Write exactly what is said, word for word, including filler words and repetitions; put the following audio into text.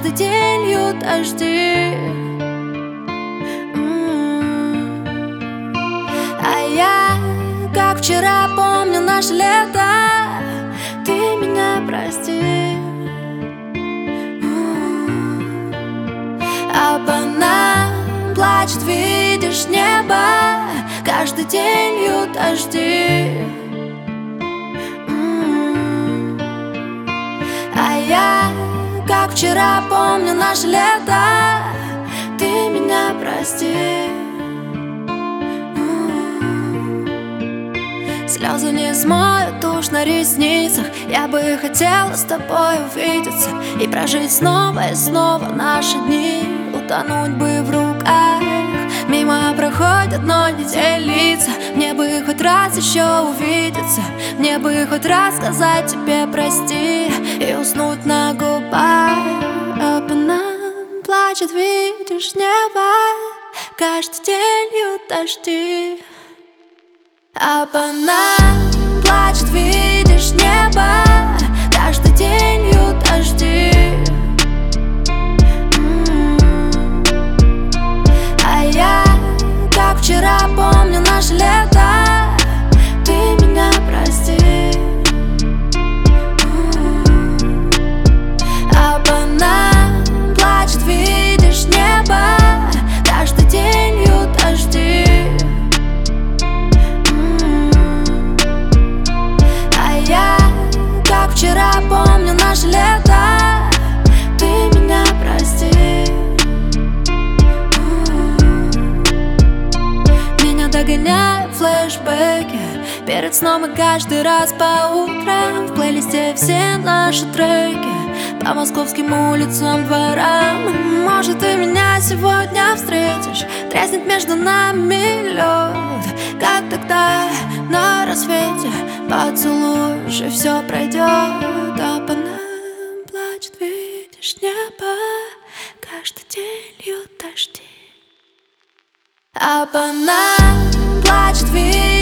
каждый день льют дожди. А я, как вчера, помню наше лето. Ты меня прости. А по нам плачет, видишь, небо. Каждый день льют дожди. А я, как вчера, помню наше лето. Ты меня прости. Слезы не смоют тушь на ресницах. Я бы хотела с тобой увидеться и прожить снова и снова наши дни. Утонуть бы в руках. Мимо проходят, но не те лица. Мне бы хоть раз еще увидеться. Мне бы хоть раз сказать тебе прости и уснуть на губах. А по нам плачет, видишь, небо. Каждый день льют дожди. А по нам плачет, видишь, небо. Каждый день льют дожди. А я, как вчера, помню наше лето. Ты меня прости. А по нам плачет, видишь, небо. Каждый день льют дожди. Вчера помню наше лето. Ты меня прости. Меня догоняют флешбеки перед сном и каждый раз по утрам. В плейлисте все наши треки по московским улицам, дворам. Может, ты меня сегодня встретишь. Треснет между нами лед, как тогда на рассвете. Поцелуешь, и все пройдет. А по нам плачет, видишь, небо. Каждый день льют дожди. А по нам плачет, видишь.